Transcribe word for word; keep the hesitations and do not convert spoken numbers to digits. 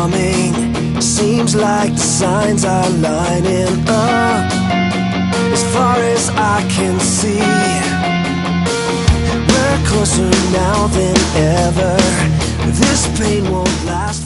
coming. Seems like the signs are lining up. As far as I can see, we're closer now than ever. This pain won't last.